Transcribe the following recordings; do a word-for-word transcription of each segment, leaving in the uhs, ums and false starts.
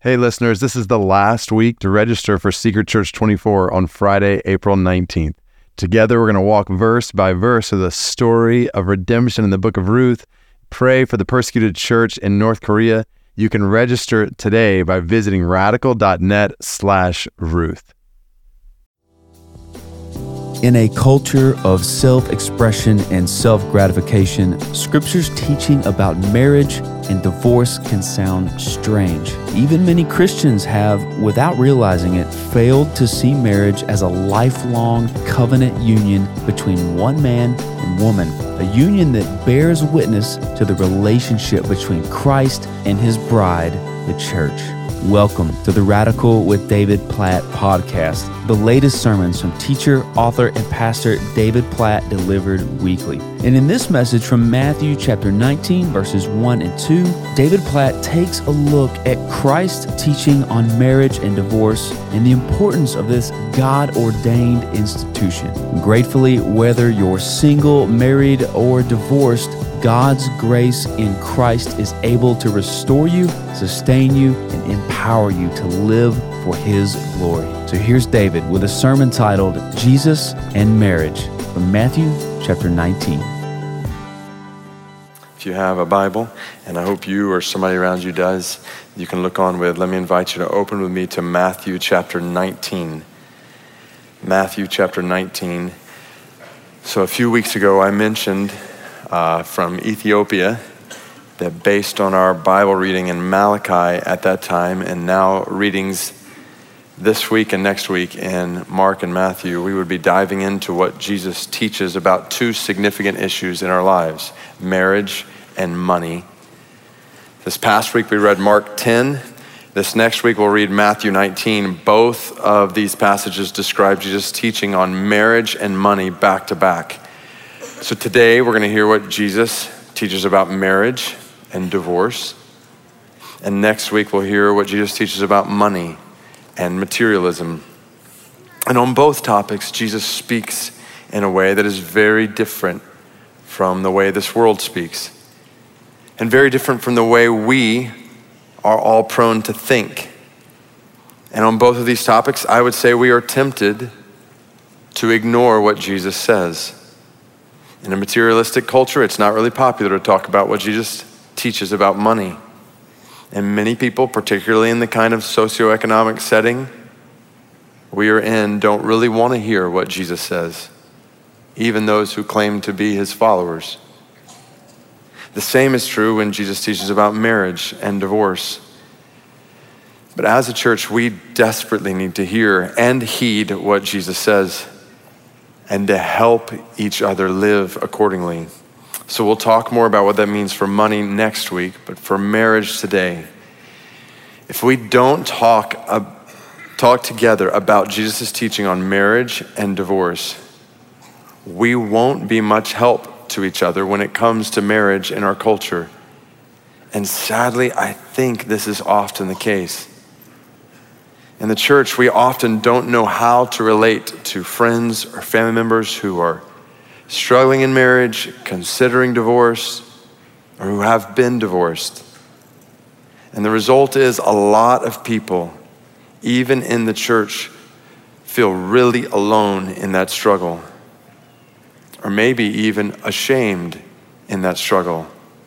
Hey listeners, this is the last week to register for Secret Church twenty-four on Friday, April nineteenth. Together we're going to walk verse by verse through the story of redemption in the book of Ruth, pray for the persecuted church in North Korea. You can register today by visiting radical.net slash Ruth. In a culture of self-expression and self-gratification, Scripture's teaching about marriage and divorce can sound strange. Even many Christians have, without realizing it, failed to see marriage as a lifelong covenant union between one man and woman, a union that bears witness to the relationship between Christ and His bride, the church. Welcome to the Radical with David Platt podcast, the latest sermons from teacher, author, and pastor David Platt delivered weekly. And in this message from Matthew chapter nineteen, verses one and two, David Platt takes a look at Christ's teaching on marriage and divorce and the importance of this God-ordained institution. Gratefully, whether you're single, married, or divorced, God's grace in Christ is able to restore you, sustain you, and empower you to live for His glory. So here's David with a sermon titled Jesus and Marriage from Matthew chapter nineteen. If you have a Bible, and I hope you or somebody around you does, you can look on with, let me invite you to open with me to Matthew chapter nineteen. Matthew chapter nineteen. So a few weeks ago I mentioned Uh, from Ethiopia, that based on our Bible reading in Malachi at that time, and now readings this week and next week in Mark and Matthew, we would be diving into what Jesus teaches about two significant issues in our lives, marriage and money. This past week we read Mark ten. This next week we'll read Matthew nineteen. Both of these passages describe Jesus' teaching on marriage and money back to back. So today we're going to hear what Jesus teaches about marriage and divorce. And next week we'll hear what Jesus teaches about money and materialism. And on both topics, Jesus speaks in a way that is very different from the way this world speaks. And very different from the way we are all prone to think. And on both of these topics, I would say we are tempted to ignore what Jesus says. In a materialistic culture, it's not really popular to talk about what Jesus teaches about money. And many people, particularly in the kind of socioeconomic setting we are in, don't really want to hear what Jesus says, even those who claim to be His followers. The same is true when Jesus teaches about marriage and divorce. But as a church, we desperately need to hear and heed what Jesus says, and to help each other live accordingly. So we'll talk more about what that means for money next week, but for marriage today. If we don't talk, uh, talk together about Jesus' teaching on marriage and divorce, we won't be much help to each other when it comes to marriage in our culture. And sadly, I think this is often the case. In the church, we often don't know how to relate to friends or family members who are struggling in marriage, considering divorce, or who have been divorced. And the result is a lot of people, even in the church, feel really alone in that struggle, or maybe even ashamed in that struggle.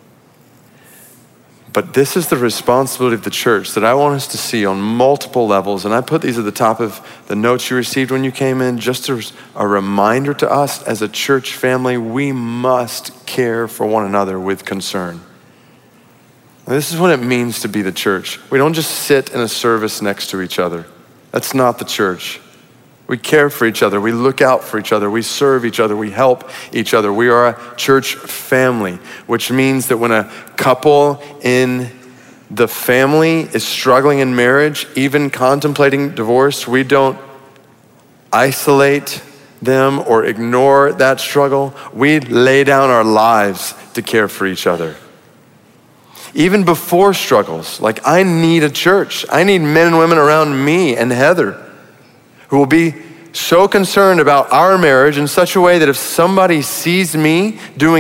But this is the responsibility of the church that I want us to see on multiple levels. And I put these at the top of the notes you received when you came in, just as a reminder to us as a church family, we must care for one another with concern. And this is what it means to be the church. We don't just sit in a service next to each other. That's not the church. We care for each other. We look out for each other. We serve each other. We help each other. We are a church family, which means that when a couple in the family is struggling in marriage, even contemplating divorce, we don't isolate them or ignore that struggle. We lay down our lives to care for each other. Even before struggles, like I need a church. I need men and women around me and Heather who will be so concerned about our marriage in such a way that if somebody sees me doing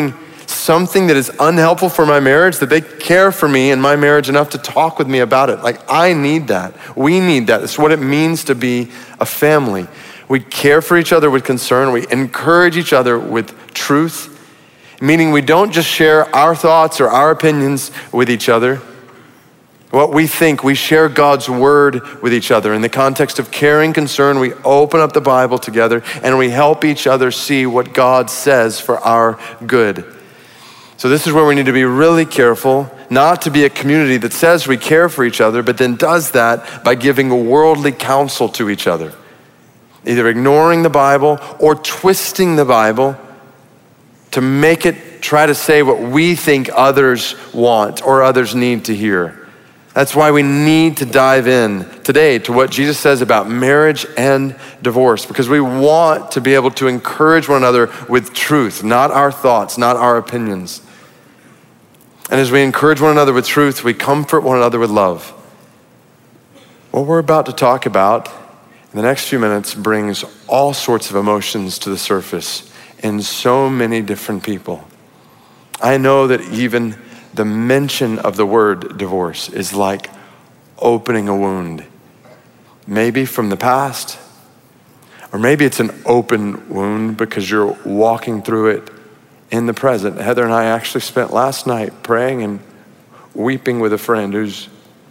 something that is unhelpful for my marriage, that they care for me and my marriage enough to talk with me about it. Like, I need that. We need that. It's what it means to be a family. We care for each other with concern. We encourage each other with truth, meaning we don't just share our thoughts or our opinions with each other. What we think, we share God's word with each other. In the context of caring concern, we open up the Bible together and we help each other see what God says for our good. So this is where we need to be really careful not to be a community that says we care for each other, but then does that by giving worldly counsel to each other, either ignoring the Bible or twisting the Bible to make it try to say what we think others want or others need to hear. That's why we need to dive in today to what Jesus says about marriage and divorce, because we want to be able to encourage one another with truth, not our thoughts, not our opinions. And as we encourage one another with truth, we comfort one another with love. What we're about to talk about in the next few minutes brings all sorts of emotions to the surface in so many different people. I know that even the mention of the word divorce is like opening a wound, maybe from the past, or maybe it's an open wound because you're walking through it in the present. Heather and I actually spent last night praying and weeping with a friend who's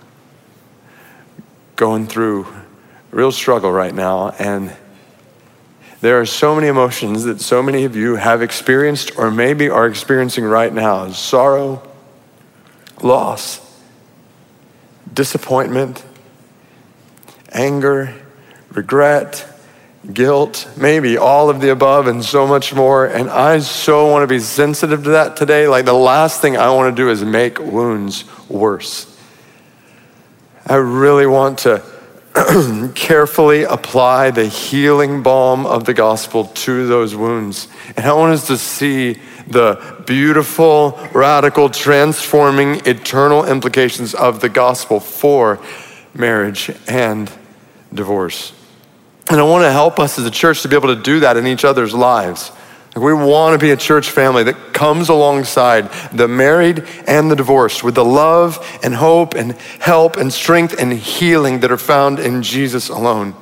going through real struggle right now, and there are so many emotions that so many of you have experienced or maybe are experiencing right now: sorrow, loss, disappointment, anger, regret, guilt, maybe all of the above and so much more. And I so want to be sensitive to that today. Like, the last thing I want to do is make wounds worse. I really want to carefully apply the healing balm of the gospel to those wounds. And I want us to see the beautiful, radical, transforming, eternal implications of the gospel for marriage and divorce. And I want to help us as a church to be able to do that in each other's lives. We want to be a church family that comes alongside the married and the divorced with the love and hope and help and strength and healing that are found in Jesus alone.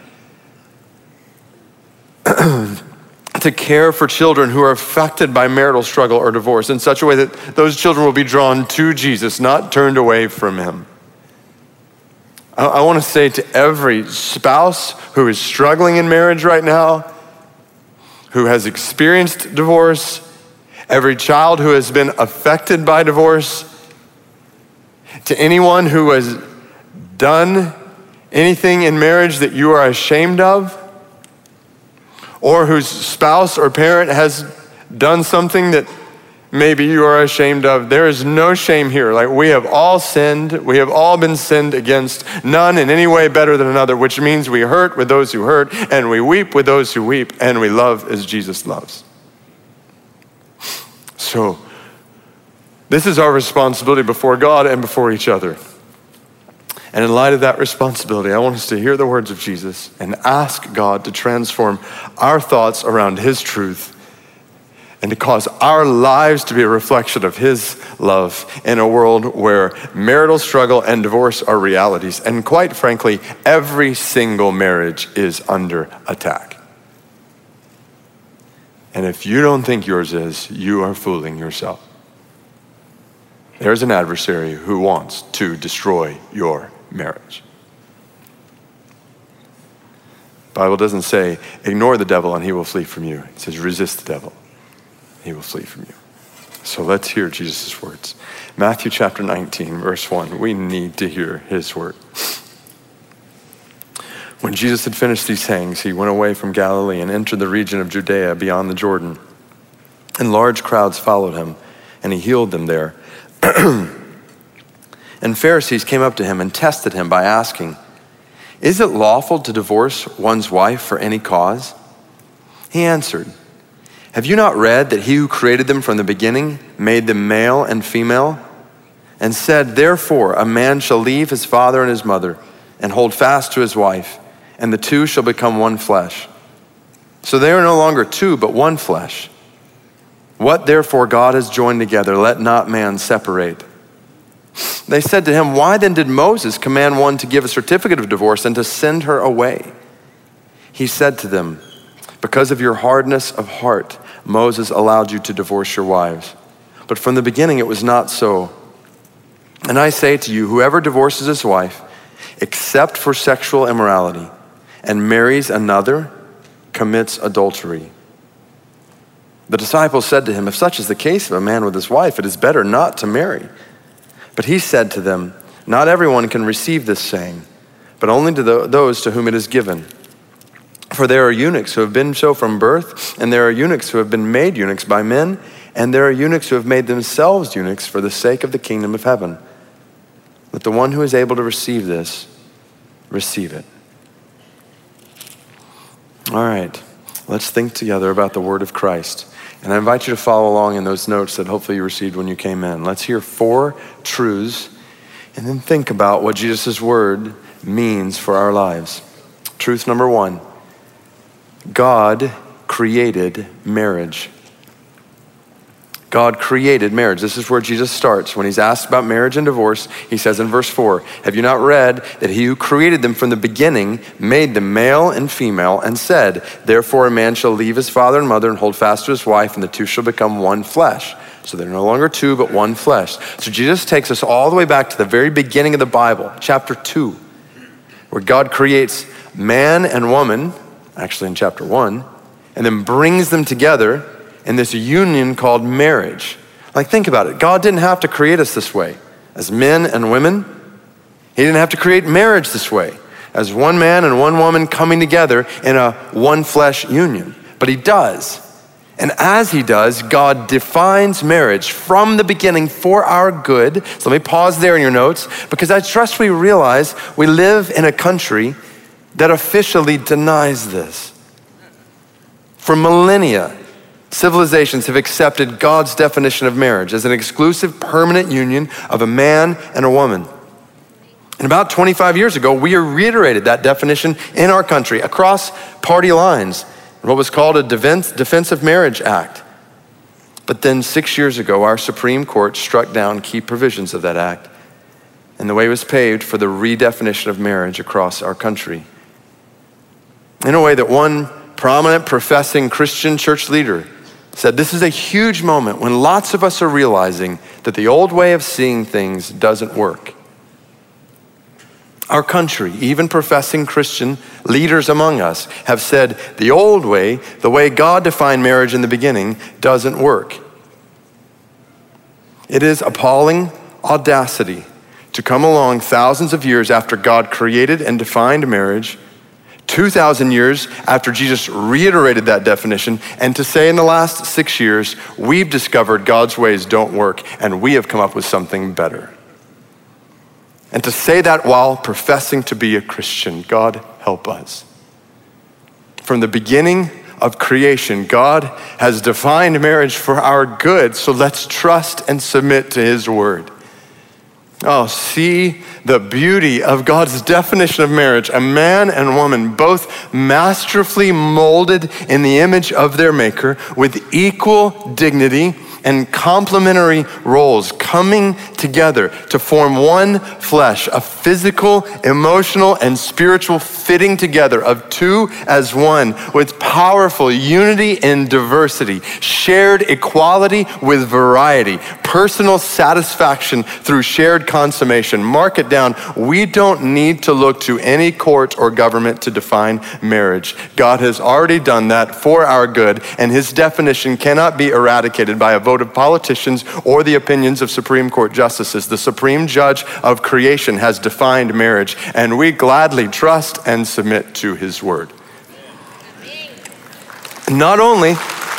To care for children who are affected by marital struggle or divorce in such a way that those children will be drawn to Jesus, not turned away from him. I, I want to say to every spouse who is struggling in marriage right now, who has experienced divorce, every child who has been affected by divorce, to anyone who has done anything in marriage that you are ashamed of, or whose spouse or parent has done something that maybe you are ashamed of, there is no shame here. Like, we have all sinned. We have all been sinned against, none in any way better than another, which means we hurt with those who hurt, and we weep with those who weep, and we love as Jesus loves. So this is our responsibility before God and before each other. And in light of that responsibility, I want us to hear the words of Jesus and ask God to transform our thoughts around his truth and to cause our lives to be a reflection of his love in a world where marital struggle and divorce are realities. And quite frankly, every single marriage is under attack. And if you don't think yours is, you are fooling yourself. There's an adversary who wants to destroy your marriage. The Bible doesn't say, ignore the devil and he will flee from you. It says, resist the devil. He will flee from you. So let's hear Jesus' words. Matthew chapter nineteen, verse one. We need to hear his word. When Jesus had finished these sayings, he went away from Galilee and entered the region of Judea beyond the Jordan. And large crowds followed him, and he healed them there. And Pharisees came up to him and tested him by asking, is it lawful to divorce one's wife for any cause? He answered, have you not read that he who created them from the beginning made them male and female? And said, therefore, a man shall leave his father and his mother and hold fast to his wife, and the two shall become one flesh. So they are no longer two, but one flesh. What therefore God has joined together, let not man separate." They said to him, "Why then did Moses command one to give a certificate of divorce and to send her away?" He said to them, "Because of your hardness of heart, Moses allowed you to divorce your wives. But from the beginning it was not so. And I say to you, whoever divorces his wife, except for sexual immorality, and marries another, commits adultery." The disciples said to him, "If such is the case of a man with his wife, it is better not to marry." But he said to them, "Not everyone can receive this saying, but only to the, those to whom it is given. For there are eunuchs who have been so from birth, and there are eunuchs who have been made eunuchs by men, and there are eunuchs who have made themselves eunuchs for the sake of the kingdom of heaven. Let the one who is able to receive this, receive it." All right, let's think together about the word of Christ. And I invite you to follow along in those notes that hopefully you received when you came in. Let's hear four truths and then think about what Jesus' word means for our lives. Truth number one, God created marriage. God created marriage. This is where Jesus starts. When he's asked about marriage and divorce, he says in verse four, "Have you not read that he who created them from the beginning made them male and female and said, therefore a man shall leave his father and mother and hold fast to his wife, and the two shall become one flesh." So they're no longer two, but one flesh. So Jesus takes us all the way back to the very beginning of the Bible, chapter two, where God creates man and woman, actually in chapter one, and then brings them together in this union called marriage. Like, think about it. God didn't have to create us this way as men and women. He didn't have to create marriage this way as one man and one woman coming together in a one flesh union. But he does. And as he does, God defines marriage from the beginning for our good. So let me pause there in your notes, because I trust we realize we live in a country that officially denies this. For millennia, civilizations have accepted God's definition of marriage as an exclusive, permanent union of a man and a woman. And about twenty-five years ago, we reiterated that definition in our country across party lines, in what was called a Defense, Defense of Marriage Act. But then six years ago, our Supreme Court struck down key provisions of that act, and the way was paved for the redefinition of marriage across our country. In a way that one prominent professing Christian church leader said, "This is a huge moment when lots of us are realizing that the old way of seeing things doesn't work." Our country, even professing Christian leaders among us, have said the old way, the way God defined marriage in the beginning, doesn't work. It is appalling audacity to come along thousands of years after God created and defined marriage, two thousand years after Jesus reiterated that definition, and to say in the last six years, we've discovered God's ways don't work and we have come up with something better. And to say that while professing to be a Christian, God help us. From the beginning of creation, God has defined marriage for our good, so let's trust and submit to his word. Oh, see the beauty of God's definition of marriage. A man and woman, both masterfully molded in the image of their maker, with equal dignity and complementary roles, coming together to form one flesh, a physical, emotional, and spiritual fitting together of two as one, with powerful unity in diversity, shared equality with variety, personal satisfaction through shared consummation. Mark it down. We don't need to look to any court or government to define marriage. God has already done that for our good, and his definition cannot be eradicated by a vote of politicians or the opinions of Supreme Court justices. The supreme judge of creation has defined marriage, and we gladly trust and submit to his word. Not only,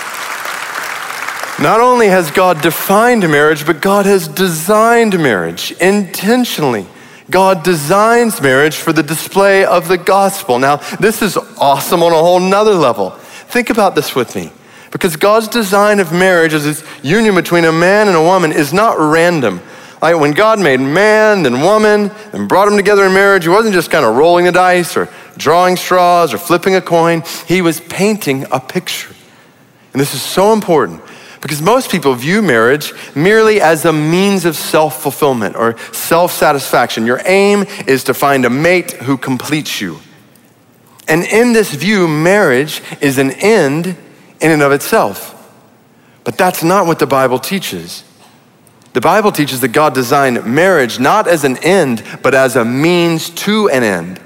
not only has God defined marriage, but God has designed marriage intentionally. God designs marriage for the display of the gospel. Now, this is awesome on a whole nother level. Think about this with me. Because God's design of marriage as this union between a man and a woman is not random. Like when God made man and woman and brought them together in marriage, he wasn't just kind of rolling the dice or drawing straws or flipping a coin. He was painting a picture. And this is so important Because most people view marriage merely as a means of self-fulfillment or self-satisfaction. Your aim is to find a mate who completes you. And in this view, marriage is an end in and of itself. But that's not what the Bible teaches. The Bible teaches that God designed marriage not as an end, but as a means to an end.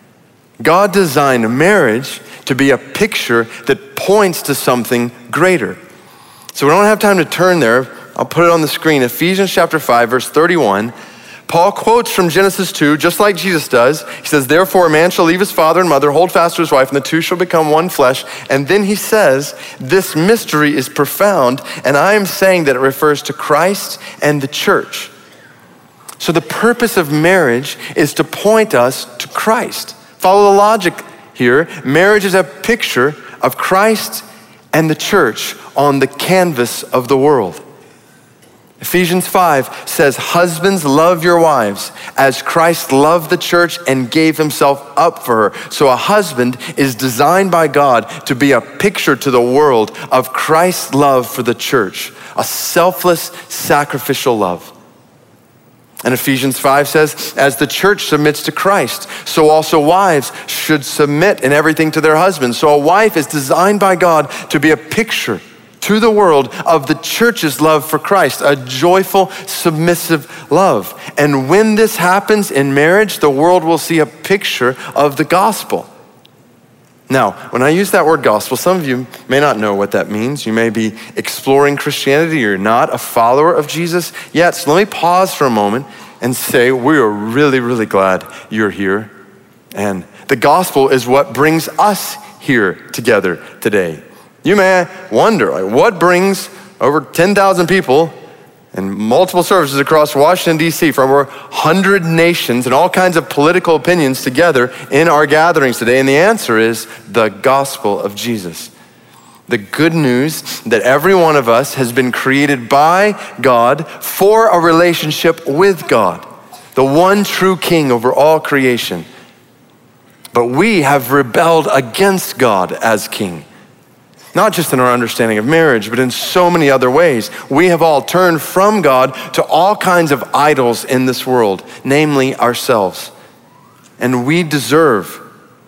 God designed marriage to be a picture that points to something greater. So we don't have time to turn there. I'll put it on the screen. Ephesians chapter five, verse thirty-one. Paul quotes from Genesis two, just like Jesus does. He says, therefore a man shall leave his father and mother, hold fast to his wife, and the two shall become one flesh. And then he says, this mystery is profound, and I am saying that it refers to Christ and the church. So the purpose of marriage is to point us to Christ. Follow the logic here. Marriage is a picture of Christ and the church on the canvas of the world. Ephesians five says, husbands, love your wives as Christ loved the church and gave himself up for her. So a husband is designed by God to be a picture to the world of Christ's love for the church, a selfless, sacrificial love. And Ephesians five says, as the church submits to Christ, so also wives should submit in everything to their husbands. So a wife is designed by God to be a picture to the world of the church's love for Christ, a joyful, submissive love. And when this happens in marriage, the world will see a picture of the gospel. Now, when I use that word gospel, some of you may not know what that means. You may be exploring Christianity. You're not a follower of Jesus yet. So let me pause for a moment and say, we are really, really glad you're here. And the gospel is what brings us here together today. You may wonder, like, what brings over ten thousand people and multiple services across Washington, D C from over one hundred nations and all kinds of political opinions together in our gatherings today? And the answer is the gospel of Jesus. The good news that every one of us has been created by God for a relationship with God, the one true King over all creation. But we have rebelled against God as King. Not just in our understanding of marriage, but in so many other ways. We have all turned from God to all kinds of idols in this world, namely ourselves. And we deserve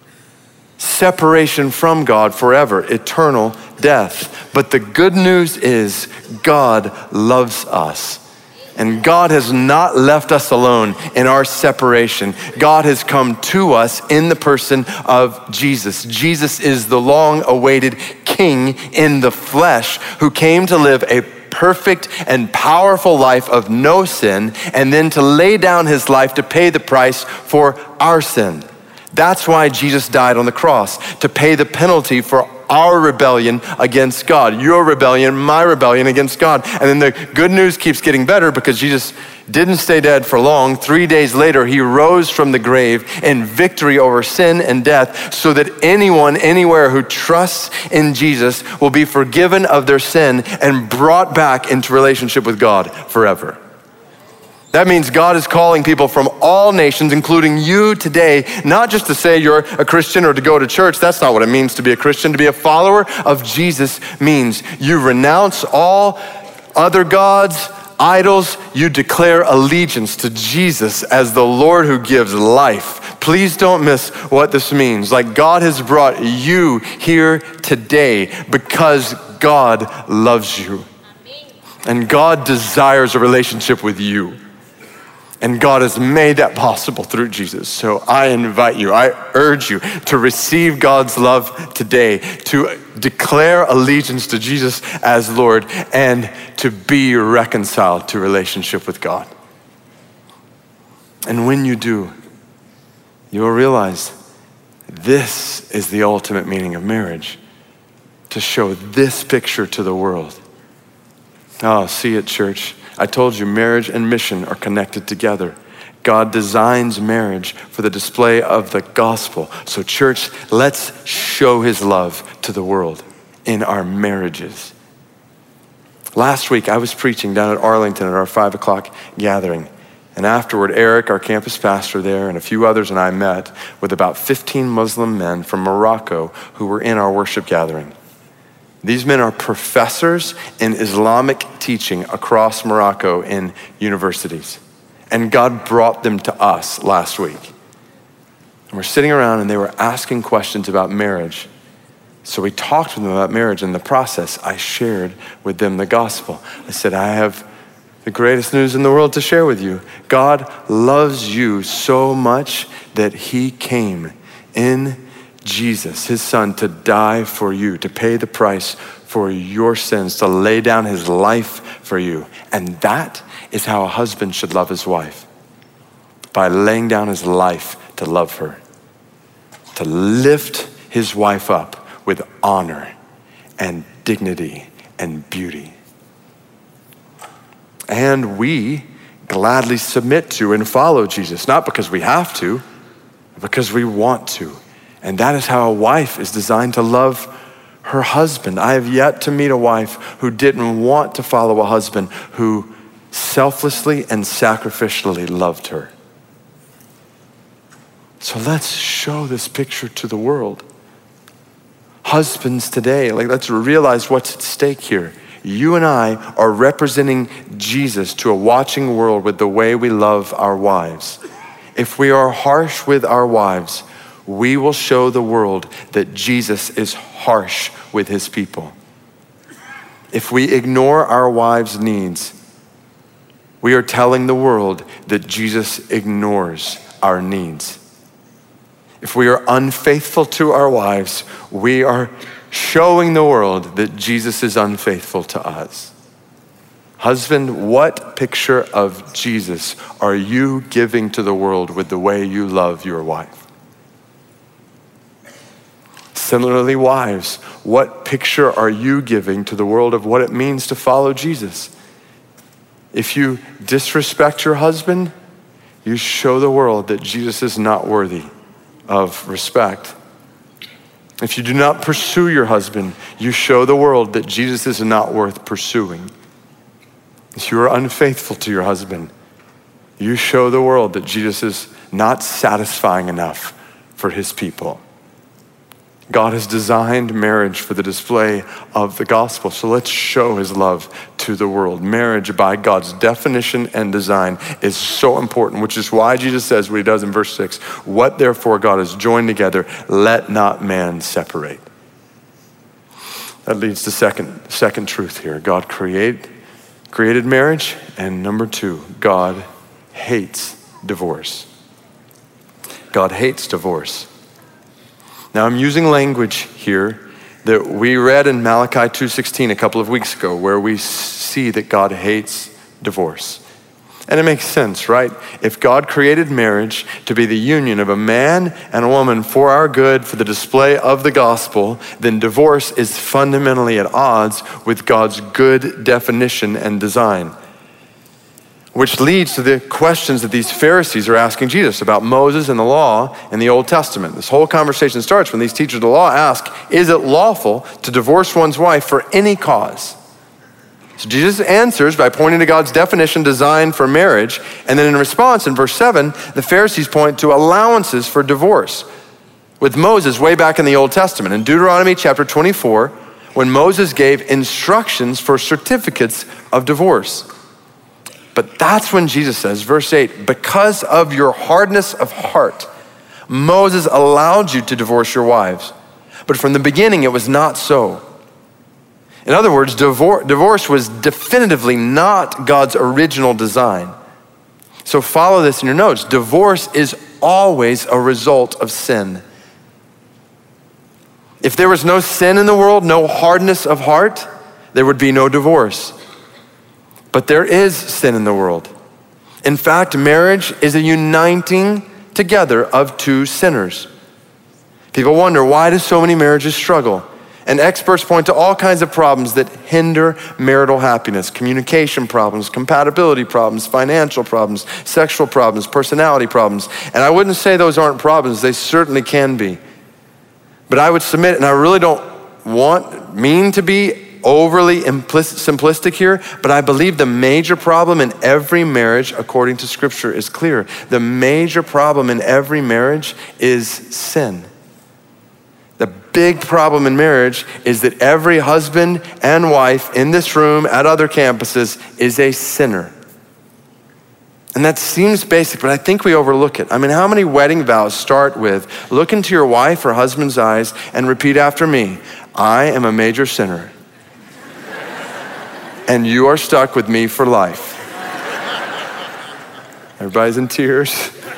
separation from God forever, eternal death. But the good news is God loves us. And God has not left us alone in our separation. God has come to us in the person of Jesus. Jesus is the long-awaited King in the flesh who came to live a perfect and powerful life of no sin, and then to lay down his life to pay the price for our sin. That's why Jesus died on the cross, to pay the penalty for our rebellion against God, your rebellion, my rebellion against God. And then the good news keeps getting better because Jesus didn't stay dead for long. Three days later, he rose from the grave in victory over sin and death so that anyone, anywhere who trusts in Jesus will be forgiven of their sin and brought back into relationship with God forever. That means God is calling people from all nations, including you today, not just to say you're a Christian or to go to church. That's not what it means to be a Christian. To be a follower of Jesus means you renounce all other gods, idols. You declare allegiance to Jesus as the Lord who gives life. Please don't miss what this means. Like, God has brought you here today because God loves you. And God desires a relationship with you. And God has made that possible through Jesus. So I invite you, I urge you to receive God's love today, to declare allegiance to Jesus as Lord, and to be reconciled to relationship with God. And when you do, you will realize this is the ultimate meaning of marriage, to show this picture to the world. Oh, see it, church. I told you marriage and mission are connected together. God designs marriage for the display of the gospel. So church, let's show his love to the world in our marriages. Last week, I was preaching down at Arlington at our five o'clock gathering. And afterward, Eric, our campus pastor there, and a few others and I met with about fifteen Muslim men from Morocco who were in our worship gathering. These men are professors in Islamic teaching across Morocco in universities. And God brought them to us last week. And we're sitting around and they were asking questions about marriage. So we talked with them about marriage. In the process, I shared with them the gospel. I said, I have the greatest news in the world to share with you. God loves you so much that he came in Jesus, his son, to die for you, to pay the price for your sins, to lay down his life for you. And that is how a husband should love his wife, by laying down his life to love her, to lift his wife up with honor and dignity and beauty. And we gladly submit to and follow Jesus, not because we have to, but because we want to. And that is how a wife is designed to love her husband. I have yet to meet a wife who didn't want to follow a husband who selflessly and sacrificially loved her. So let's show this picture to the world. Husbands today, like let's realize what's at stake here. You and I are representing Jesus to a watching world with the way we love our wives. If we are harsh with our wives, we will show the world that Jesus is harsh with his people. If we ignore our wives' needs, we are telling the world that Jesus ignores our needs. If we are unfaithful to our wives, we are showing the world that Jesus is unfaithful to us. Husband, what picture of Jesus are you giving to the world with the way you love your wife? Similarly, wives, what picture are you giving to the world of what it means to follow Jesus? If you disrespect your husband, you show the world that Jesus is not worthy of respect. If you do not pursue your husband, you show the world that Jesus is not worth pursuing. If you are unfaithful to your husband, you show the world that Jesus is not satisfying enough for his people. God has designed marriage for the display of the gospel. So let's show his love to the world. Marriage, by God's definition and design, is so important, which is why Jesus says what he does in verse six, what therefore God has joined together, let not man separate. That leads to second, second truth here. God create, created marriage, and number two, God hates divorce. God hates divorce. Now I'm using language here that we read in Malachi two sixteen a couple of weeks ago, where we see that God hates divorce. And it makes sense, right? If God created marriage to be the union of a man and a woman for our good, for the display of the gospel, then divorce is fundamentally at odds with God's good definition and design. Which leads to the questions that these Pharisees are asking Jesus about Moses and the law in the Old Testament. This whole conversation starts when these teachers of the law ask, is it lawful to divorce one's wife for any cause? So Jesus answers by pointing to God's definition designed for marriage. And then in response, in verse seven, the Pharisees point to allowances for divorce with Moses way back in the Old Testament. In Deuteronomy chapter twenty-four, when Moses gave instructions for certificates of divorce. But that's when Jesus says, verse eight, because of your hardness of heart, Moses allowed you to divorce your wives. But from the beginning, it was not so. In other words, divor- divorce was definitively not God's original design. So follow this in your notes. Divorce is always a result of sin. If there was no sin in the world, no hardness of heart, there would be no divorce. But there is sin in the world. In fact, marriage is a uniting together of two sinners. People wonder, why do so many marriages struggle? And experts point to all kinds of problems that hinder marital happiness: communication problems, compatibility problems, financial problems, sexual problems, personality problems. And I wouldn't say those aren't problems, they certainly can be. But I would submit, and I really don't want, mean to be overly implicit, simplistic here, but I believe the major problem in every marriage, according to Scripture, is clear. The major problem in every marriage is sin. The big problem in marriage is that every husband and wife in this room, at other campuses, is a sinner. And that seems basic, but I think we overlook it. I mean, how many wedding vows start with, look into your wife or husband's eyes and repeat after me, I am a major sinner. And you are stuck with me for life. Everybody's in tears.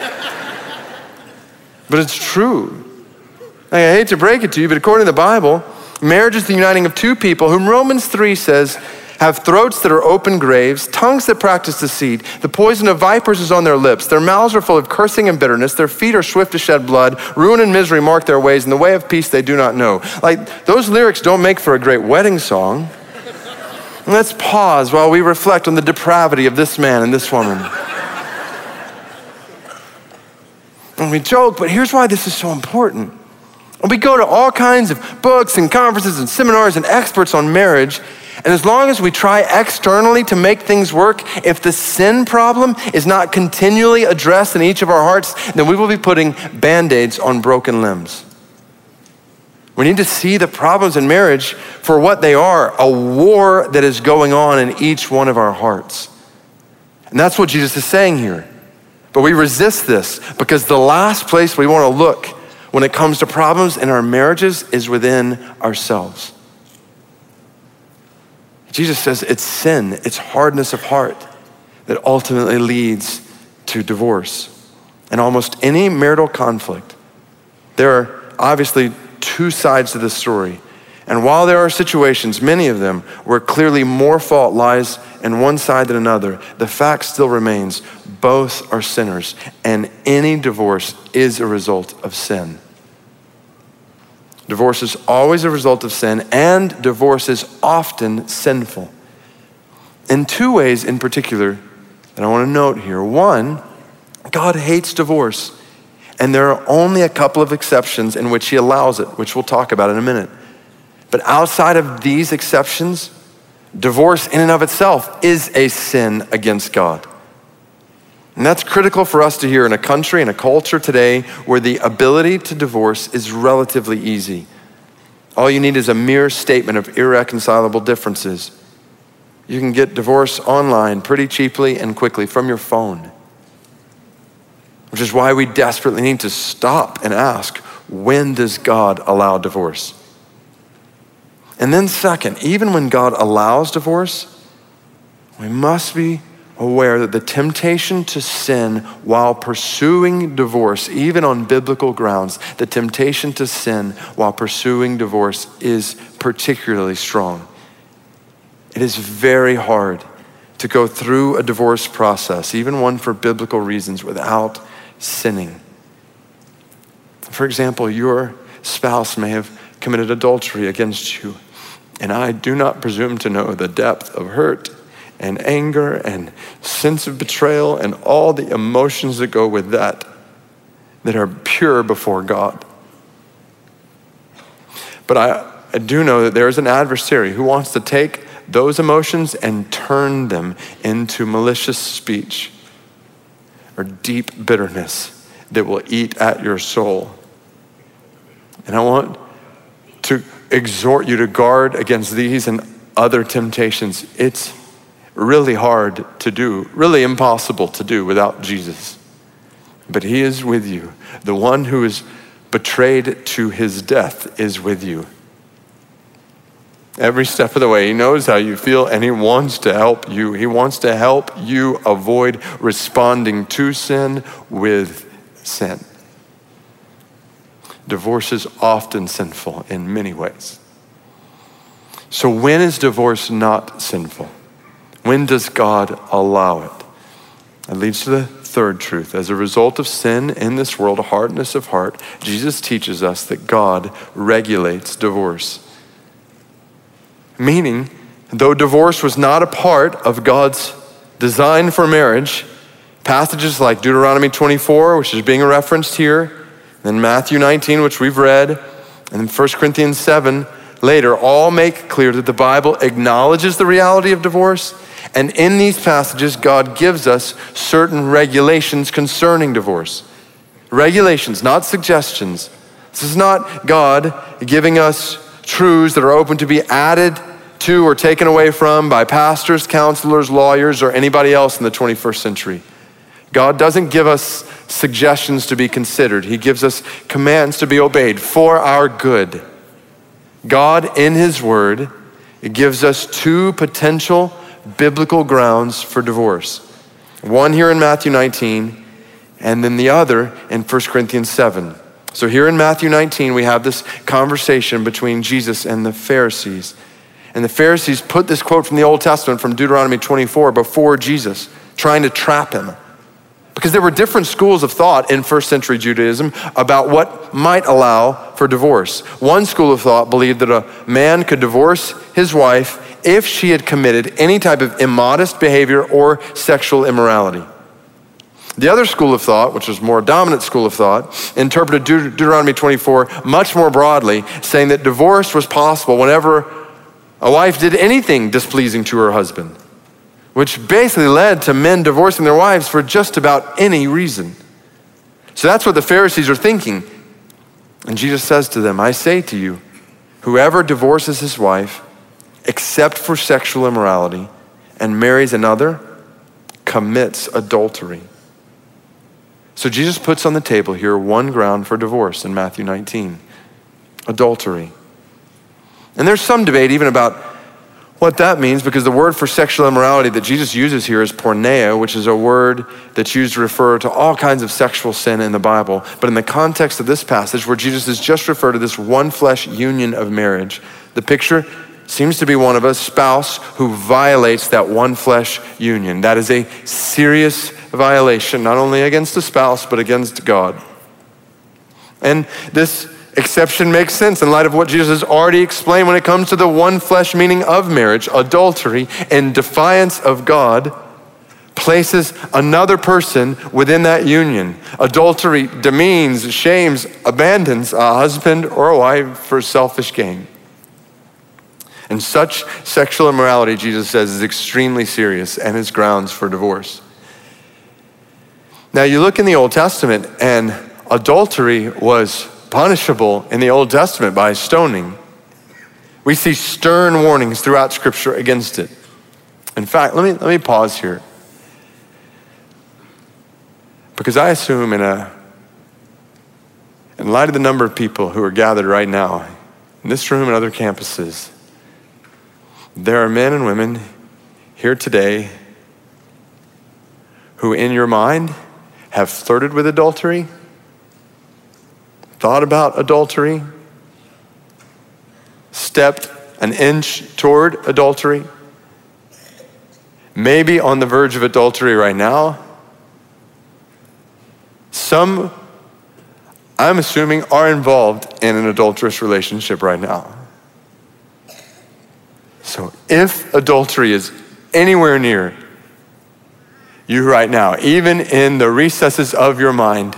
But it's true. I hate to break it to you, but according to the Bible, marriage is the uniting of two people whom Romans three says have throats that are open graves, tongues that practice deceit. The poison of vipers is on their lips. Their mouths are full of cursing and bitterness. Their feet are swift to shed blood. Ruin and misery mark their ways, and the way of peace they do not know. Like, those lyrics don't make for a great wedding song. And let's pause while we reflect on the depravity of this man and this woman. And we joke, but here's why this is so important. We go to all kinds of books and conferences and seminars and experts on marriage, and as long as we try externally to make things work, if the sin problem is not continually addressed in each of our hearts, then we will be putting Band-Aids on broken limbs. We need to see the problems in marriage for what they are, a war that is going on in each one of our hearts. And that's what Jesus is saying here. But we resist this because the last place we want to look when it comes to problems in our marriages is within ourselves. Jesus says it's sin, it's hardness of heart that ultimately leads to divorce. And almost any marital conflict, there are obviously two sides to this story. And while there are situations, many of them, where clearly more fault lies in one side than another, the fact still remains, both are sinners, and any divorce is a result of sin. Divorce is always a result of sin, and divorce is often sinful. In two ways in particular that I want to note here. One, God hates divorce, and there are only a couple of exceptions in which he allows it, which we'll talk about in a minute. But outside of these exceptions, divorce in and of itself is a sin against God. And that's critical for us to hear in a country and a culture today where the ability to divorce is relatively easy. All you need is a mere statement of irreconcilable differences. You can get divorce online pretty cheaply and quickly from your phone. Which is why we desperately need to stop and ask, when does God allow divorce? And then second, even when God allows divorce, we must be aware that the temptation to sin while pursuing divorce, even on biblical grounds, the temptation to sin while pursuing divorce is particularly strong. It is very hard to go through a divorce process, even one for biblical reasons, without sinning. For example, your spouse may have committed adultery against you, and I do not presume to know the depth of hurt and anger and sense of betrayal and all the emotions that go with that, that are pure before God. But I, I do know that there is an adversary who wants to take those emotions and turn them into malicious speech or deep bitterness that will eat at your soul. And I want to exhort you to guard against these and other temptations. It's really hard to do, really impossible to do without Jesus. But he is with you. The one who is betrayed to his death is with you. Every step of the way, he knows how you feel and he wants to help you. He wants to help you avoid responding to sin with sin. Divorce is often sinful in many ways. So when is divorce not sinful? When does God allow it? It leads to the third truth. As a result of sin in this world, a hardness of heart, Jesus teaches us that God regulates divorce. Meaning, though divorce was not a part of God's design for marriage, passages like Deuteronomy twenty-four, which is being referenced here, then Matthew nineteen, which we've read, and then First Corinthians seven later, all make clear that the Bible acknowledges the reality of divorce. And in these passages, God gives us certain regulations concerning divorce. Regulations, not suggestions, This is not God giving us truths that are open to be added to or taken away from by pastors, counselors, lawyers, or anybody else in the twenty-first century. God doesn't give us suggestions to be considered. He gives us commands to be obeyed for our good. God, in his word, gives us two potential biblical grounds for divorce. One here in Matthew nineteen, and then the other in First Corinthians seven. So here in Matthew nineteen, we have this conversation between Jesus and the Pharisees. And the Pharisees put this quote from the Old Testament, from Deuteronomy twenty-four, before Jesus, trying to trap him. Because there were different schools of thought in first century Judaism about what might allow for divorce. One school of thought believed that a man could divorce his wife if she had committed any type of immodest behavior or sexual immorality. The other school of thought, which was a more dominant school of thought, interpreted Deut- Deuteronomy twenty-four much more broadly, saying that divorce was possible whenever a wife did anything displeasing to her husband, which basically led to men divorcing their wives for just about any reason. So that's what the Pharisees are thinking. And Jesus says to them, I say to you, whoever divorces his wife, except for sexual immorality, and marries another, commits adultery. So Jesus puts on the table here one ground for divorce in Matthew nineteen, adultery. And there's some debate even about what that means, because the word for sexual immorality that Jesus uses here is porneia, which is a word that's used to refer to all kinds of sexual sin in the Bible. But in the context of this passage, where Jesus has just referred to this one flesh union of marriage, the picture seems to be one of a spouse who violates that one flesh union. That is a serious violation, not only against the spouse, but against God. And this exception makes sense in light of what Jesus has already explained when it comes to the one flesh meaning of marriage. Adultery, in defiance of God, places another person within that union. Adultery demeans, shames, abandons a husband or a wife for selfish gain. And such sexual immorality, Jesus says, is extremely serious and is grounds for divorce. Now you look in the Old Testament, and adultery was punishable in the Old Testament by stoning. We see stern warnings throughout Scripture against it. In fact, let me let me pause here, because I assume in a in light of the number of people who are gathered right now in this room and other campuses, there are men and women here today who in your mind have flirted with adultery, thought about adultery, stepped an inch toward adultery, maybe on the verge of adultery right now. Some, I'm assuming, are involved in an adulterous relationship right now. So if adultery is anywhere near you right now, even in the recesses of your mind,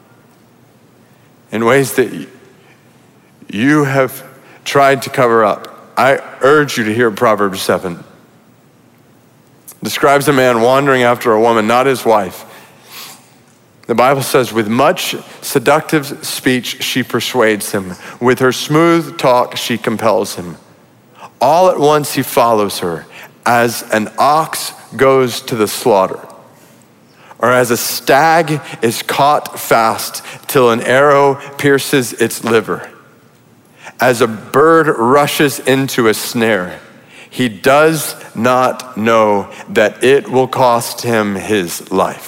in ways that you have tried to cover up, I urge you to hear Proverbs seven. It describes a man wandering after a woman, not his wife. The Bible says, with much seductive speech she persuades him. With her smooth talk she compels him. All at once he follows her, as an ox goes to the slaughter, or as a stag is caught fast till an arrow pierces its liver. As a bird rushes into a snare, he does not know that it will cost him his life.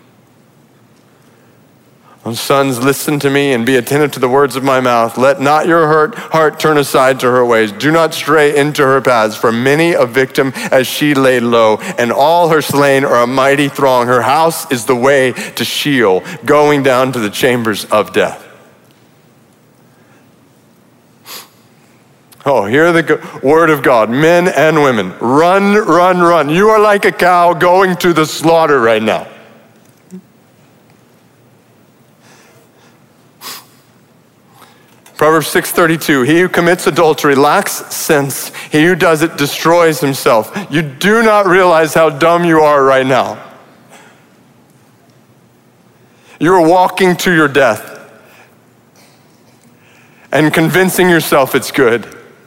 Oh, sons, listen to me and be attentive to the words of my mouth. Let not your heart, heart turn aside to her ways. Do not stray into her paths, for many a victim as she lay low, and all her slain are a mighty throng. Her house is the way to Sheol, going down to the chambers of death. Oh, hear the word of God. Men and women, run, run, run. You are like a cow going to the slaughter right now. Proverbs six thirty-two, he who commits adultery lacks sense. He who does it destroys himself. You do not realize how dumb you are right now. You are walking to your death. and convincing yourself it's good.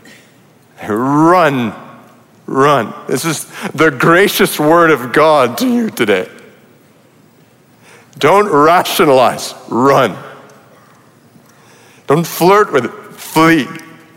Run, run. This is the gracious word of God to you today. Don't rationalize, run. Don't flirt with it, flee.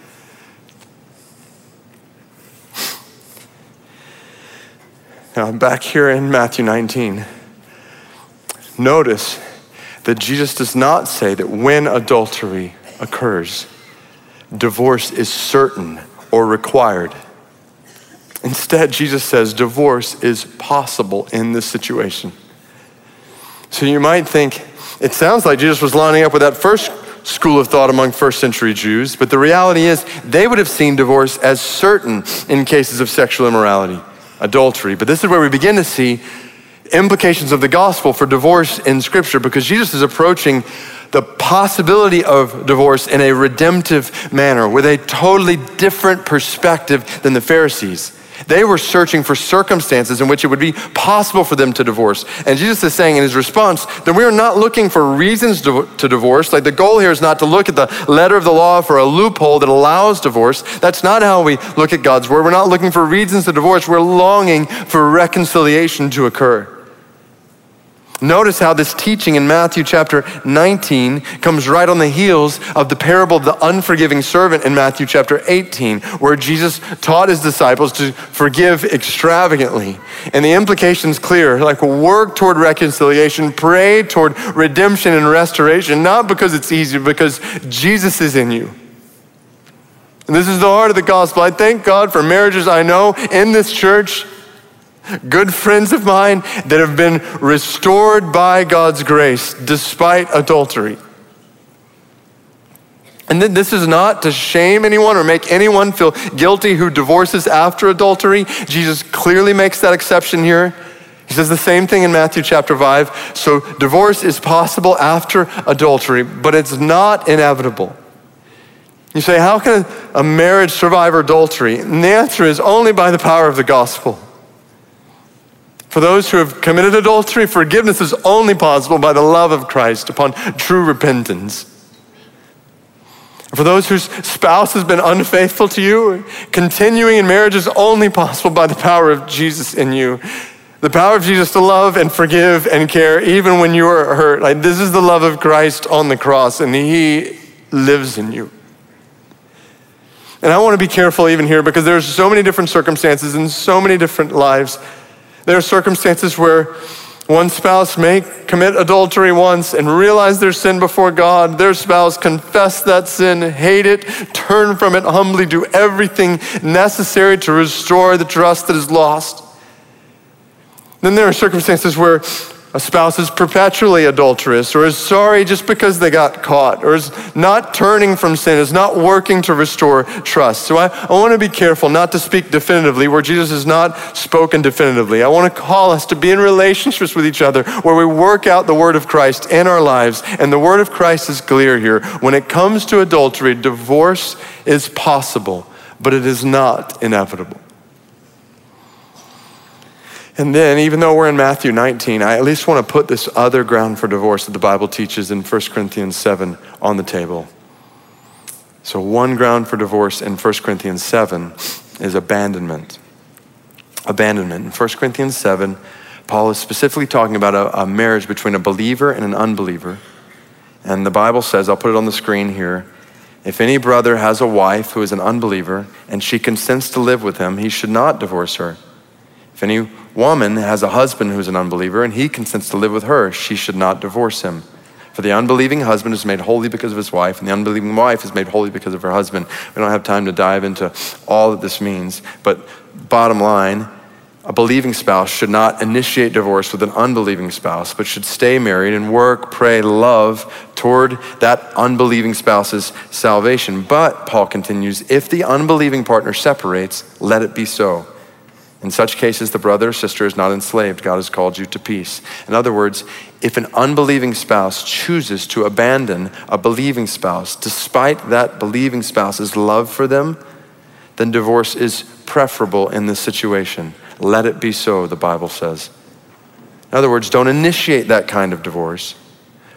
Now, back here in Matthew nineteen, notice that Jesus does not say that when adultery occurs, divorce is certain or required. Instead, Jesus says divorce is possible in this situation. So you might think, it sounds like Jesus was lining up with that first school of thought among first century Jews, but the reality is they would have seen divorce as certain in cases of sexual immorality, adultery. But this is where we begin to see implications of the gospel for divorce in Scripture, because Jesus is approaching the possibility of divorce in a redemptive manner with a totally different perspective than the Pharisees. They were searching for circumstances in which it would be possible for them to divorce. And Jesus is saying in his response that we are not looking for reasons to, to divorce. Like, the goal here is not to look at the letter of the law for a loophole that allows divorce. That's not how we look at God's word. We're not looking for reasons to divorce. We're longing for reconciliation to occur. Notice how this teaching in Matthew chapter nineteen comes right on the heels of the parable of the unforgiving servant in Matthew chapter eighteen, where Jesus taught his disciples to forgive extravagantly. And the implication's clear, like, work toward reconciliation, pray toward redemption and restoration, not because it's easy, but because Jesus is in you. And this is the heart of the gospel. I thank God for marriages I know in this church, good friends of mine that have been restored by God's grace despite adultery. And then this is not to shame anyone or make anyone feel guilty who divorces after adultery. Jesus clearly makes that exception here. He says the same thing in Matthew chapter five. So divorce is possible after adultery, but it's not inevitable. You say, how can a marriage survive adultery? And the answer is only by the power of the gospel. For those who have committed adultery, forgiveness is only possible by the love of Christ upon true repentance. For those whose spouse has been unfaithful to you, continuing in marriage is only possible by the power of Jesus in you. The power of Jesus to love and forgive and care even when you are hurt. Like, this is the love of Christ on the cross, and he lives in you. And I want to be careful even here, because there's so many different circumstances and so many different lives. There are circumstances where one spouse may commit adultery once and realize their sin before God. Their spouse confess that sin, hate it, turn from it humbly, do everything necessary to restore the trust that is lost. Then there are circumstances where a spouse is perpetually adulterous, or is sorry just because they got caught, or is not turning from sin, is not working to restore trust. So I, I want to be careful not to speak definitively where Jesus has not spoken definitively. I want to call us to be in relationships with each other where we work out the word of Christ in our lives. And the word of Christ is clear here. When it comes to adultery, divorce is possible, but it is not inevitable. And then, even though we're in Matthew nineteen, I at least want to put this other ground for divorce that the Bible teaches in First Corinthians seven on the table. So one ground for divorce in First Corinthians seven is abandonment. Abandonment. In First Corinthians seven, Paul is specifically talking about a, a marriage between a believer and an unbeliever. And the Bible says, I'll put it on the screen here, if any brother has a wife who is an unbeliever and she consents to live with him, he should not divorce her. If any woman has a husband who's an unbeliever and he consents to live with her, she should not divorce him. For the unbelieving husband is made holy because of his wife, and the unbelieving wife is made holy because of her husband. We don't have time to dive into all that this means, but bottom line, a believing spouse should not initiate divorce with an unbelieving spouse, but should stay married and work, pray, love toward that unbelieving spouse's salvation. But, Paul continues, if the unbelieving partner separates, let it be so. In such cases, the brother or sister is not enslaved. God has called you to peace. In other words, if an unbelieving spouse chooses to abandon a believing spouse, despite that believing spouse's love for them, then divorce is preferable in this situation. Let it be so, the Bible says. In other words, don't initiate that kind of divorce, but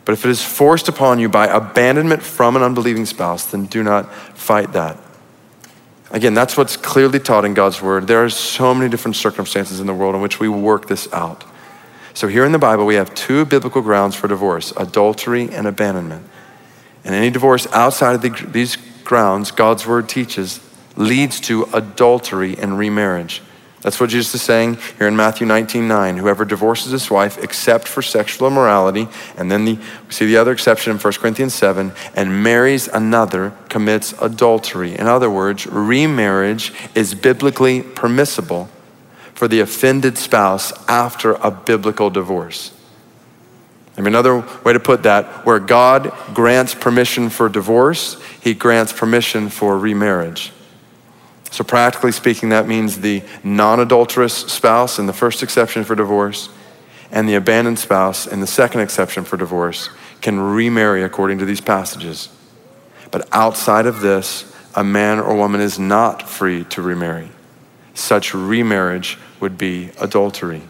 But if it is forced upon you by abandonment from an unbelieving spouse, then do not fight that. Again, that's what's clearly taught in God's word. There are so many different circumstances in the world in which we work this out. So here in the Bible, we have two biblical grounds for divorce, adultery and abandonment. And any divorce outside of the, these grounds, God's word teaches, leads to adultery and remarriage. That's what Jesus is saying here in Matthew nineteen nine. Whoever divorces his wife except for sexual immorality, and then the, we see the other exception in First Corinthians seven, and marries another commits adultery. In other words, remarriage is biblically permissible for the offended spouse after a biblical divorce. I mean, another way to put that, where God grants permission for divorce, he grants permission for remarriage. So practically speaking, that means the non-adulterous spouse in the first exception for divorce and the abandoned spouse in the second exception for divorce can remarry according to these passages. But outside of this, a man or woman is not free to remarry. Such remarriage would be adultery.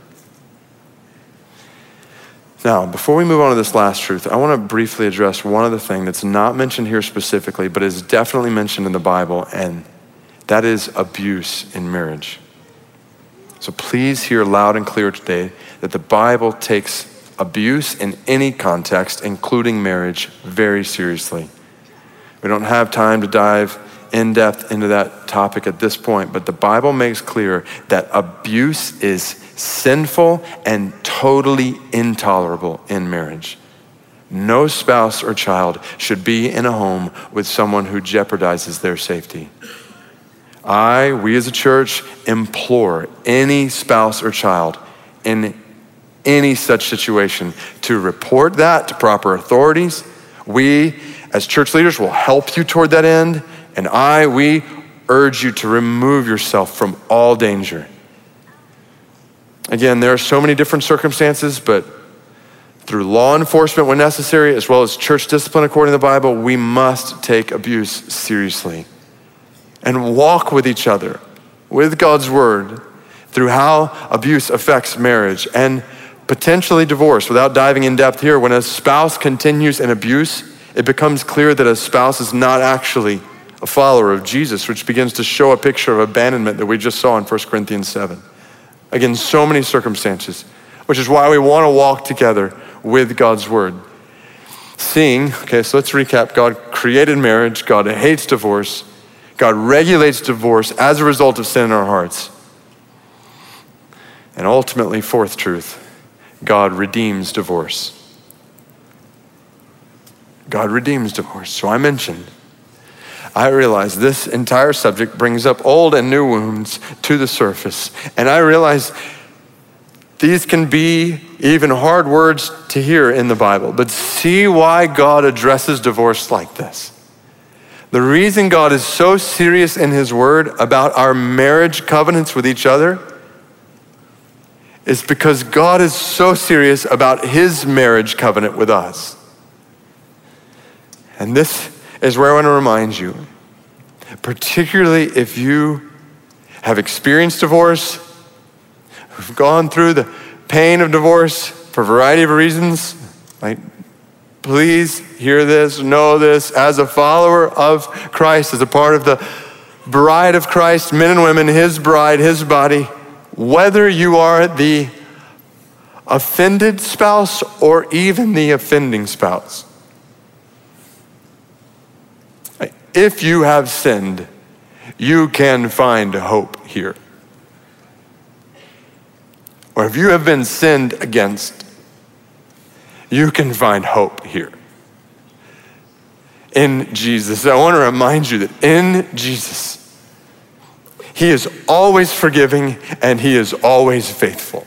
Now, before we move on to this last truth, I want to briefly address one other thing that's not mentioned here specifically, but is definitely mentioned in the Bible, and that is abuse in marriage. So please hear loud and clear today that the Bible takes abuse in any context, including marriage, very seriously. We don't have time to dive in depth into that topic at this point, but the Bible makes clear that abuse is sinful and totally intolerable in marriage. No spouse or child should be in a home with someone who jeopardizes their safety. I, we as a church, implore any spouse or child in any such situation to report that to proper authorities. We, as church leaders, will help you toward that end. And I, we urge you to remove yourself from all danger. Again, there are so many different circumstances, but through law enforcement when necessary, as well as church discipline according to the Bible, we must take abuse seriously and walk with each other, with God's word, through how abuse affects marriage and potentially divorce. Without diving in depth here, when a spouse continues in abuse, it becomes clear that a spouse is not actually a follower of Jesus, which begins to show a picture of abandonment that we just saw in First Corinthians seven. Again, so many circumstances, which is why we want to walk together with God's word. Seeing, okay, so let's recap. God created marriage. God hates divorce. God regulates divorce as a result of sin in our hearts. And ultimately, fourth truth, God redeems divorce. God redeems divorce. So I mentioned, I realize this entire subject brings up old and new wounds to the surface. And I realize these can be even hard words to hear in the Bible, but see why God addresses divorce like this. The reason God is so serious in his word about our marriage covenants with each other is because God is so serious about his marriage covenant with us. And this is where I want to remind you, particularly if you have experienced divorce, who've gone through the pain of divorce for a variety of reasons, like, please hear this, know this, as a follower of Christ, as a part of the bride of Christ, men and women, his bride, his body, whether you are the offended spouse or even the offending spouse. If you have sinned, you can find hope here. Or if you have been sinned against, you can find hope here. In Jesus, I want to remind you that in Jesus, he is always forgiving and he is always faithful.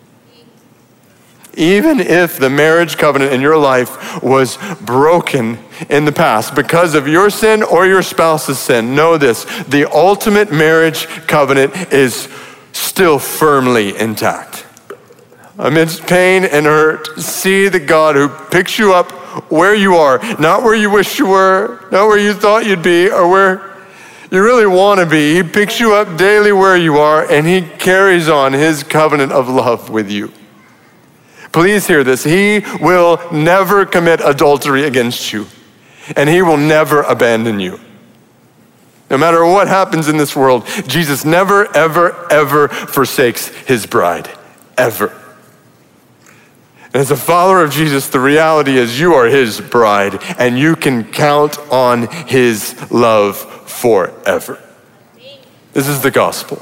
Even if the marriage covenant in your life was broken in the past because of your sin or your spouse's sin, know this, the ultimate marriage covenant is still firmly intact. Amidst pain and hurt, see the God who picks you up where you are, not where you wish you were, not where you thought you'd be, or where you really want to be. He picks you up daily where you are, and he carries on his covenant of love with you. Please hear this. He will never commit adultery against you, and he will never abandon you. No matter what happens in this world, Jesus never, ever, ever forsakes his bride, ever. And as a follower of Jesus, the reality is you are his bride, and you can count on his love forever. This is the gospel.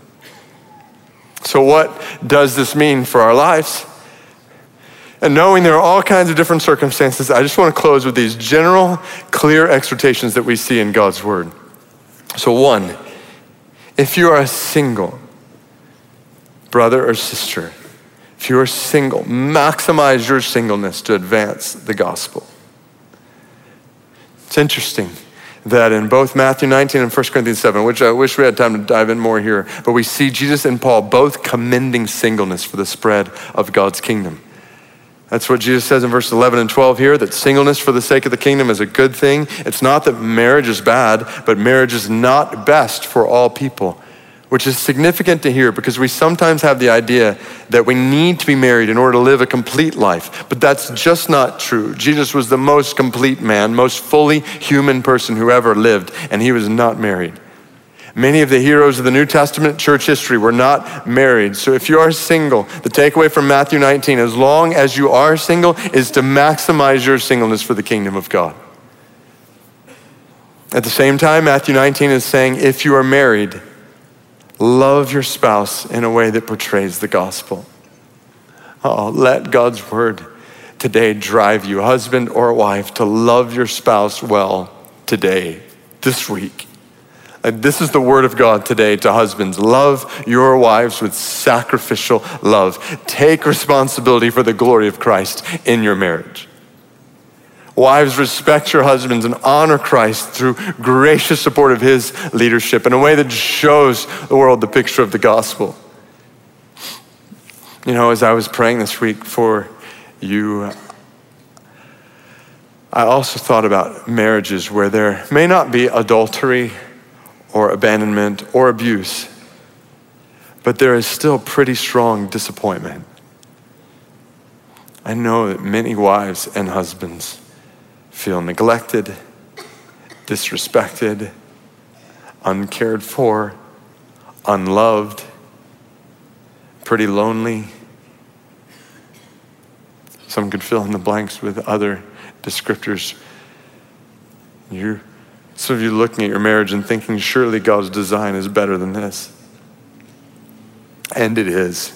So what does this mean for our lives? And knowing there are all kinds of different circumstances, I just want to close with these general, clear exhortations that we see in God's word. So one, if you are a single brother or sister, if you are single, maximize your singleness to advance the gospel. It's interesting that in both Matthew nineteen and First Corinthians seven, which I wish we had time to dive in more here, but we see Jesus and Paul both commending singleness for the spread of God's kingdom. That's what Jesus says in verses eleven and twelve here, that singleness for the sake of the kingdom is a good thing. It's not that marriage is bad, but marriage is not best for all people, which is significant to hear because we sometimes have the idea that we need to be married in order to live a complete life, but that's just not true. Jesus was the most complete man, most fully human person who ever lived, and he was not married. Many of the heroes of the New Testament church history were not married. So if you are single, the takeaway from Matthew nineteen, as long as you are single, is to maximize your singleness for the kingdom of God. At the same time, Matthew nineteen is saying, if you are married, love your spouse in a way that portrays the gospel. Oh, let God's word today drive you, husband or wife, to love your spouse well today, this week. And this is the word of God today to husbands. Love your wives with sacrificial love. Take responsibility for the glory of Christ in your marriage. Wives, respect your husbands and honor Christ through gracious support of his leadership in a way that shows the world the picture of the gospel. You know, as I was praying this week for you, I also thought about marriages where there may not be adultery or abandonment or abuse, but there is still pretty strong disappointment. I know that many wives and husbands feel neglected, disrespected, uncared for, unloved, pretty lonely. Some could fill in the blanks with other descriptors. You, some of you looking at your marriage and thinking, surely God's design is better than this. And it is.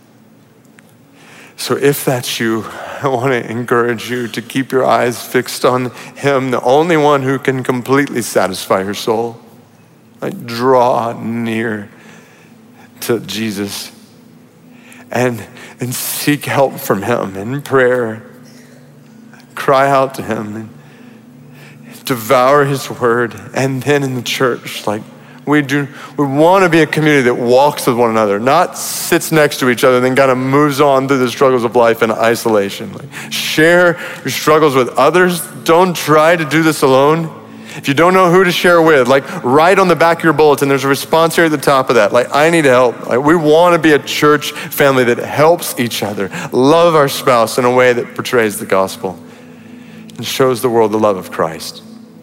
So if that's you, I want to encourage you to keep your eyes fixed on him, the only one who can completely satisfy your soul. Like, draw near to Jesus and, and seek help from him in prayer. Cry out to him and devour his word. And then in the church, like, We do. We want to be a community that walks with one another, not sits next to each other and then kind of moves on through the struggles of life in isolation. Like, share your struggles with others. Don't try to do this alone. If you don't know who to share with, like, write on the back of your bulletin, there's a response here at the top of that. Like, I need help. Like, we want to be a church family that helps each other, love our spouse in a way that portrays the gospel and shows the world the love of Christ.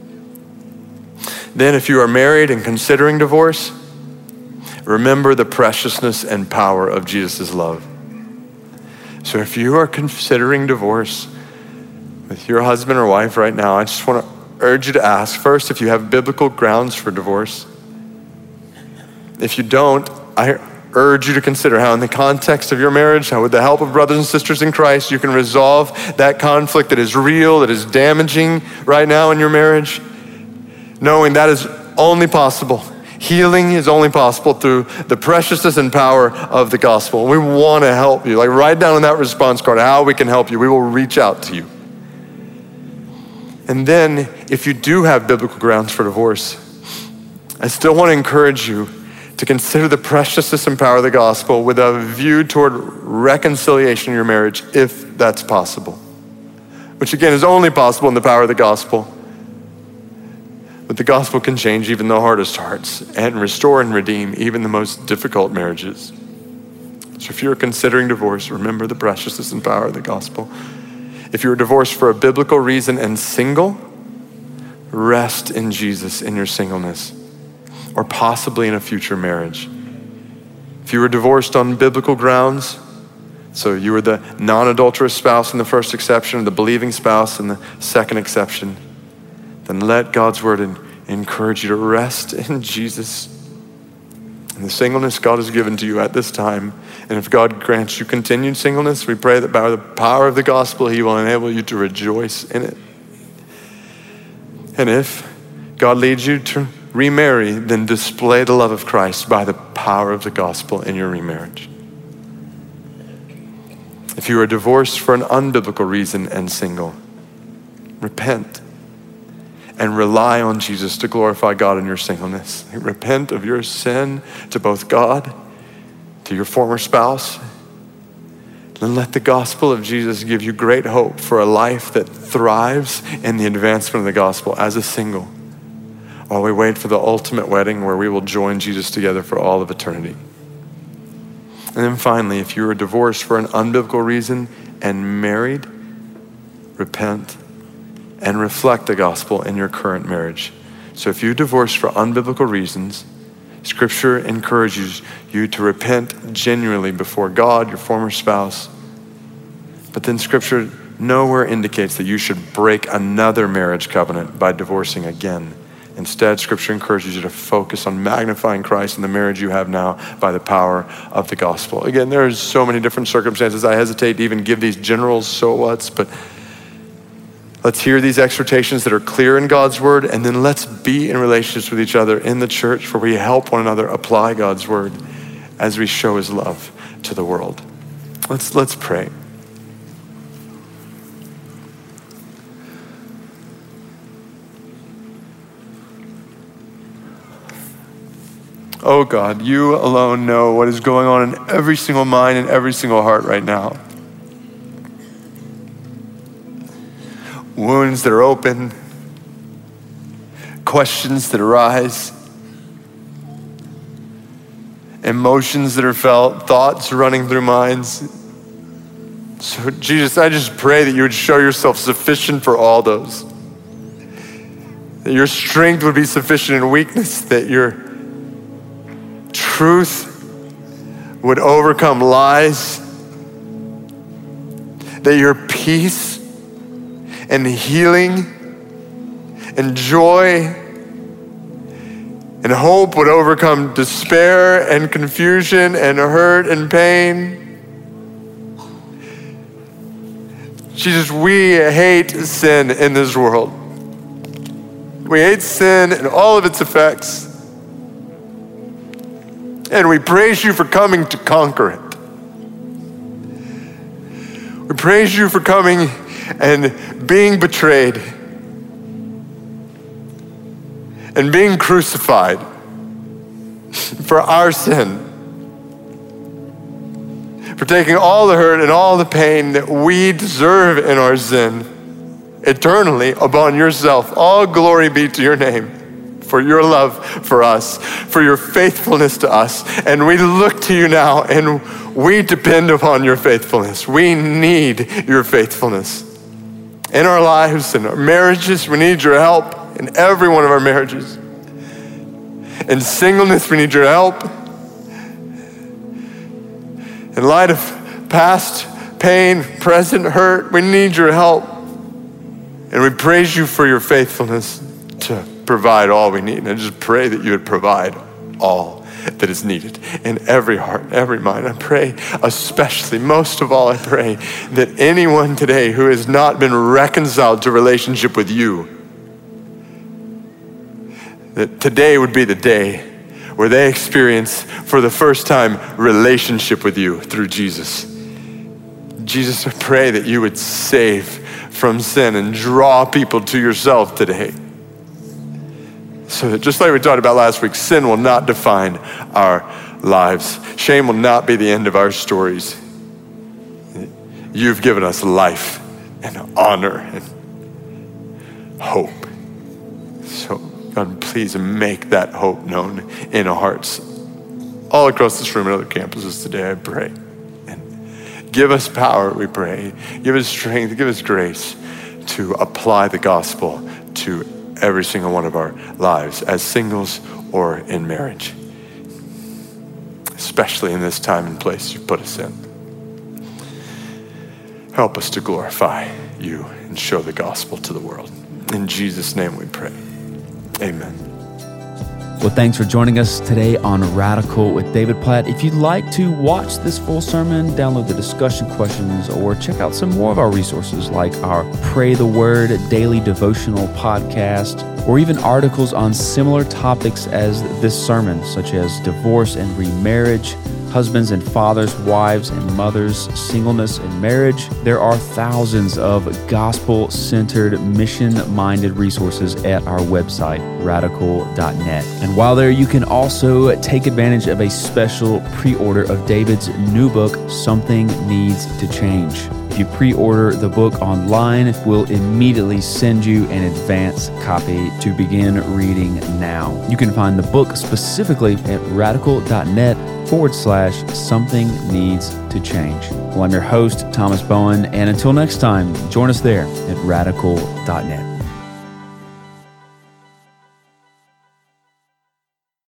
Then if you are married and considering divorce, remember the preciousness and power of Jesus' love. So if you are considering divorce with your husband or wife right now, I just want to urge you to ask first if you have biblical grounds for divorce. If you don't, I urge you to consider how in the context of your marriage, how with the help of brothers and sisters in Christ, you can resolve that conflict that is real, that is damaging right now in your marriage. Knowing that is only possible. Healing is only possible through the preciousness and power of the gospel. We want to help you. Like, write down on that response card how we can help you. We will reach out to you. And then, if you do have biblical grounds for divorce, I still want to encourage you to consider the preciousness and power of the gospel with a view toward reconciliation in your marriage, if that's possible. Which again is only possible in the power of the gospel. But the gospel can change even the hardest hearts and restore and redeem even the most difficult marriages. So if you're considering divorce, remember the preciousness and power of the gospel. If you're divorced for a biblical reason and single, rest in Jesus in your singleness, or possibly in a future marriage. If you were divorced on biblical grounds, so you were the non-adulterous spouse in the first exception, the believing spouse in the second exception, then let God's word encourage you to rest in Jesus and the singleness God has given to you at this time. And if God grants you continued singleness, we pray that by the power of the gospel, he will enable you to rejoice in it. And if God leads you to remarry, then display the love of Christ by the power of the gospel in your remarriage. If you are divorced for an unbiblical reason and single, repent and rely on Jesus to glorify God in your singleness. Repent of your sin to both God, to your former spouse, and let the gospel of Jesus give you great hope for a life that thrives in the advancement of the gospel as a single, while we wait for the ultimate wedding where we will join Jesus together for all of eternity. And then finally, if you are divorced for an unbiblical reason and married, repent and reflect the gospel in your current marriage. So if you divorced for unbiblical reasons, Scripture encourages you to repent genuinely before God, your former spouse. But then Scripture nowhere indicates that you should break another marriage covenant by divorcing again. Instead, Scripture encourages you to focus on magnifying Christ in the marriage you have now by the power of the gospel. Again, there's so many different circumstances. I hesitate to even give these general so whats, but let's hear these exhortations that are clear in God's word, and then let's be in relationships with each other in the church where we help one another apply God's word as we show his love to the world. Let's, let's pray. Oh God, you alone know what is going on in every single mind and every single heart right now. Wounds that are open, questions that arise, emotions that are felt, thoughts running through minds. So Jesus, I just pray that you would show yourself sufficient for all those. That your strength would be sufficient in weakness, that your truth would overcome lies, that your peace and healing and joy and hope would overcome despair and confusion and hurt and pain. Jesus, we hate sin in this world. We hate sin and all of its effects. And we praise you for coming to conquer it. We praise you for coming and being betrayed and being crucified for our sin, for taking all the hurt and all the pain that we deserve in our sin eternally upon yourself. All glory be to your name, for your love for us, for your faithfulness to us. And we look to you now and we depend upon your faithfulness. We need your faithfulness in our lives, in our marriages. We need your help in every one of our marriages. In singleness, we need your help. In light of past pain, present hurt, we need your help. And we praise you for your faithfulness to provide all we need. And I just pray that you would provide all that is needed in every heart, every mind. I pray especially, most of all, I pray that anyone today who has not been reconciled to relationship with you, that today would be the day where they experience for the first time relationship with you through Jesus. Jesus, I pray that you would save from sin and draw people to yourself today. So that just like we talked about last week, sin will not define our lives. Shame will not be the end of our stories. You've given us life and honor and hope. So God, please make that hope known in our hearts all across this room and other campuses today, I pray. Give us power, we pray. Give us strength, give us grace to apply the gospel to every single one of our lives as singles or in marriage, especially in this time and place you put us in. Help us to glorify you and show the gospel to the world. In Jesus' name we pray. Amen. Well, thanks for joining us today on Radical with David Platt. If you'd like to watch this full sermon, download the discussion questions, or check out some more of our resources like our Pray the Word daily devotional podcast, or even articles on similar topics as this sermon, such as divorce and remarriage, husbands and fathers, wives and mothers, singleness and marriage. There are thousands of gospel-centered, mission-minded resources at our website, radical dot net. And while there, you can also take advantage of a special pre-order of David's new book, Something Needs to Change. If you pre-order the book online, we'll immediately send you an advance copy to begin reading now. You can find the book specifically at radical dot net forward slash something needs to change. Well, I'm your host, Thomas Bowen, and until next time, join us there at radical dot net.